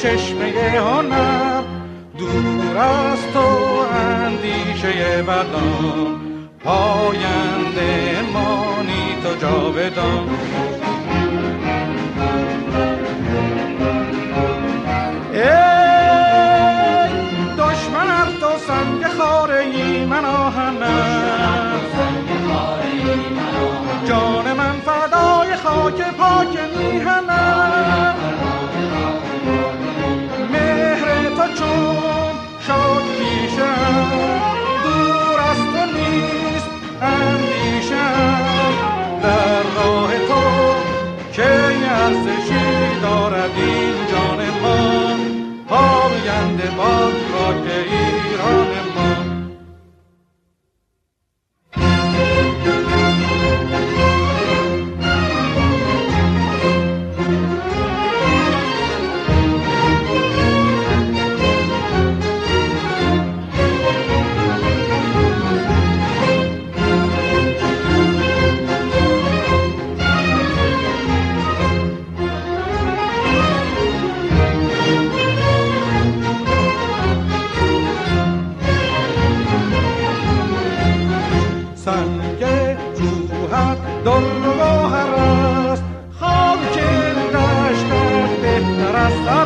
چشمه هنر، دور از تو اندیشه بدان، پاینده مانی تو جاودان. ای دشمن ار تو سنگ خاره ای من آهنم، جان من فدای خاک پاک میهنم. مهر تو چون شد پیشم، دور از تو نیست اندیشم. در راه تو که ارزشی دارد این جان ما، پاینده باد خاک ایران ما. سنگ روحت در و گوهر است، خاک دشتت بهتر است.